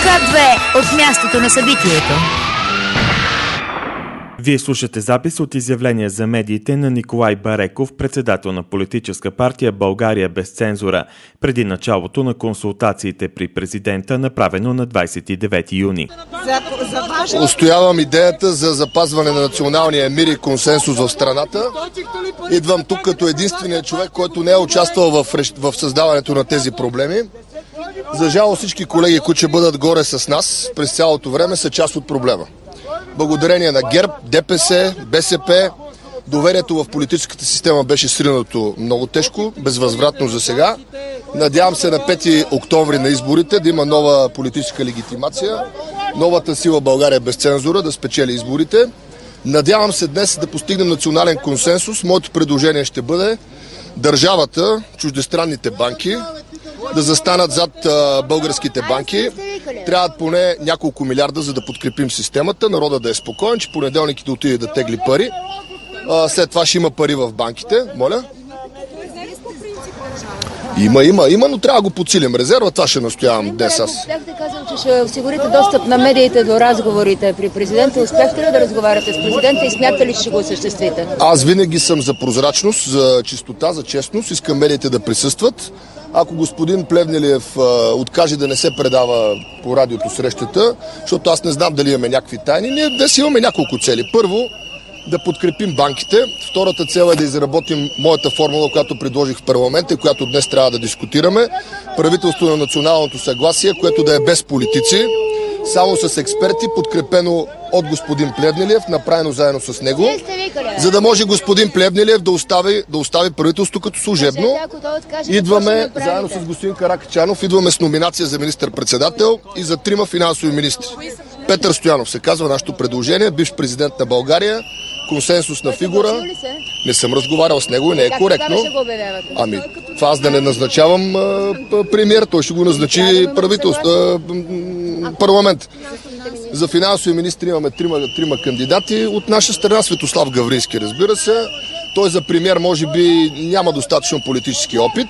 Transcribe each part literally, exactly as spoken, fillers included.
две от мястото на събитието. Вие слушате запис от изявление за медиите на Николай Бареков, председател на политическа партия България без цензура, преди началото на консултациите при президента, направено на двадесет и девети юни. Устоявам идеята за запазване на националния мир и консенсус в страната. Идвам тук като единственият човек, който не е участвал в, в създаването на тези проблеми. За жало всички колеги, които ще бъдат горе с нас през цялото време, са част от проблема. Благодарение на ГЕРБ, ДПС, БСП, доверието в политическата система беше сринато много тежко, безвъзвратно за сега. Надявам се на пети октомври на изборите да има нова политическа легитимация, новата сила България без цензура да спечели изборите. Надявам се днес да постигнем национален консенсус. Моето предложение ще бъде държавата, чуждестранните банки да застанат зад а, българските банки. Трябват поне няколко милиарда, за да подкрепим системата. Народа да е спокоен, че понеделник да отиде да тегли пари. А, след това ще има пари в банките. Моля? Има, има, има, но трябва да го подсилим. Резерва, това ще настоявам днес аз. Бяхте казал, че ще осигурите достъп на медиите до разговорите при президента. Успяхте ли да разговаряте с президента и смятате ли, че ще го осъществите? Аз винаги съм за прозрачност, за чистота, за честност. Искам медиите да присъстват. Ако господин Плевнелиев а, откаже да не се предава по радиото срещата, защото аз не знам дали имаме някакви тайни, ние днес имаме няколко цели. Първо, да подкрепим банките. Втората цел е да изработим моята формула, която предложих в парламента и която днес трябва да дискутираме. Правителство на националното съгласие, което да е без политици, само с експерти, подкрепено от господин Плевнелиев, направено заедно с него, за да може господин Плевнелиев да остави, да остави правителство като служебно. Идваме заедно с господин Каракачанов, идваме с номинация за министър-председател и за трима финансови министри. Петър Стоянов се казва нашето предложение, бивш президент на България, консенсусна фигура. Не съм разговарял с него и не е коректно. Ами, това аз да не назначавам а, премиер, той ще го назначи правителство, а, парламент. За финансови министри имаме трима, трима кандидати. От наша страна Светослав Гаврински, разбира се. Той за премиер може би няма достатъчно политически опит.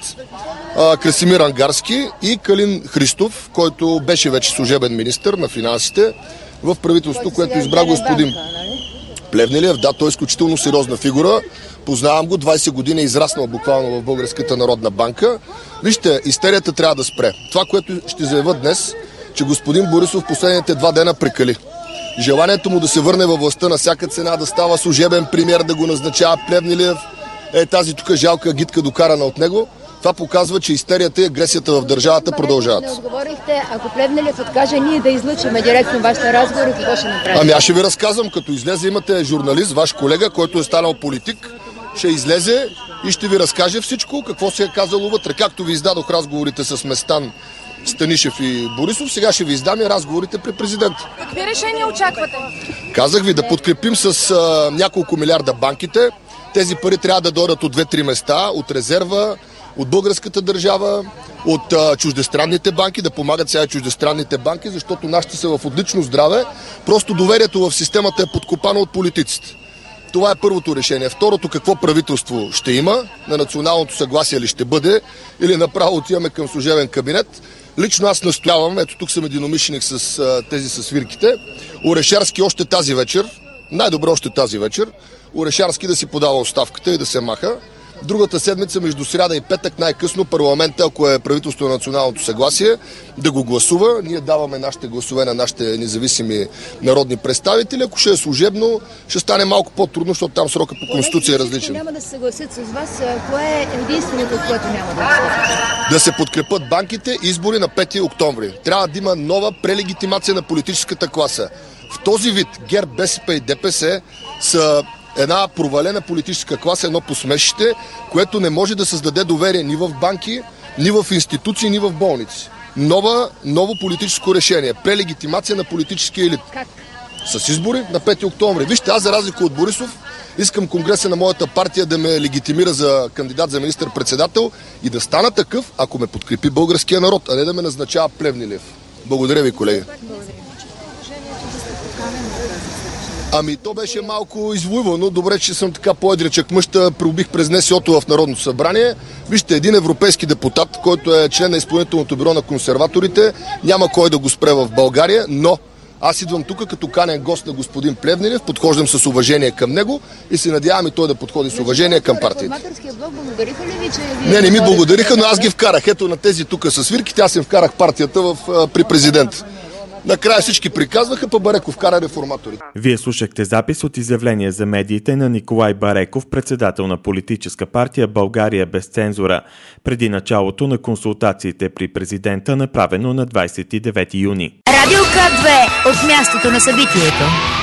А, Красимир Ангарски и Калин Христов, който беше вече служебен министър на финансите в правителството, което избра господин Плевнелиев. Да, той е изключително сериозна фигура. Познавам го, двадесет години е израснал буквално в Българската народна банка. Вижте, истерията трябва да спре. Това, което ще заявя днес, че господин Борисов последните два дена прекали. Желанието му да се върне във властта на всяка цена, да става служебен премиер, да го назначава Плевнелиев, е тази тук жалка гидка докарана от него. Това показва, че истерията и агресията в държавата продължават. Не отговорихте, ако Плевнелиев откаже, ние да излъчиме директно вашите разговори, какво ще направим? Ами аз ще ви разказвам, като излезе, имате журналист, ваш колега, който е станал политик, ще излезе и ще ви разкаже всичко, какво се е казало вътре. Както ви издадох разговорите с Местан, Станишев и Борисов, сега ще ви издам и разговорите при президента. Какви решения очаквате? Казах ви да подкрепим с а, няколко милиарда банките. Тези пари трябва да дойдат от две-три места, от резерва, от българската държава, от а, чуждестранните банки, да помагат сега чуждестранните банки, защото нашите са в отлично здраве. Просто доверието в системата е подкопано от политиците. Това е първото решение. Второто, какво правителство ще има, на националното съгласие ли ще бъде, или направо отиваме към служебен кабинет. Лично аз настоявам, ето тук съм единомишленик с а, тези със свирките, Орешарски още тази вечер, най-добре още тази вечер, Орешарски да си подава оставката и да се маха. Другата седмица, между сряда и петък, най-късно парламента, ако е правителство на националното съгласие, да го гласува. Ние даваме нашите гласове на нашите независими народни представители. Ако ще е служебно, ще стане малко по-трудно, защото там срока по Конституция е различен. Няма да се съгласят с вас. Кое е единственото, от което няма да се Да се подкрепят банките, избори на пети октомври. Трябва да има нова прелегитимация на политическата класа. В този вид ГЕРБ, БСП и ДПС са една провалена политическа класа, едно посмешище, което не може да създаде доверие ни в банки, ни в институции, ни в болници. Нова, ново политическо решение. Прелегитимация на политическия елит. Как? С избори на пети октомври. Вижте, аз за разлика от Борисов искам конгреса на моята партия да ме легитимира за кандидат за министър-председател и да стана такъв, ако ме подкрепи българския народ, а не да ме назначава Плевнелиев. Благодаря ви, колеги. Ами, то беше малко извоювано. Добре, че съм така по-едричък мъща. Пробих през НСО-то в Народното събрание. Вижте, един европейски депутат, който е член на изпълнителното бюро на консерваторите, няма кой да го спре в България, но аз идвам тук като канен гост на господин Плевнелиев, подхождам с уважение към него и се надявам и той да подходи с уважение към партията. Реформаторския блок благодариха ли ви, че вие... Не, не ми благодариха, но аз ги вкарах. Ето на тези тук с свирките, аз им вкарах партията в, при президент. Накрая всички приказваха, па Бареков вкара реформаторите. Вие слушахте запис от изявление за медиите на Николай Бареков, председател на политическа партия България без цензура, преди началото на консултациите при президента, направено на двадесет и девети юни. Радио К две от мястото на събитието.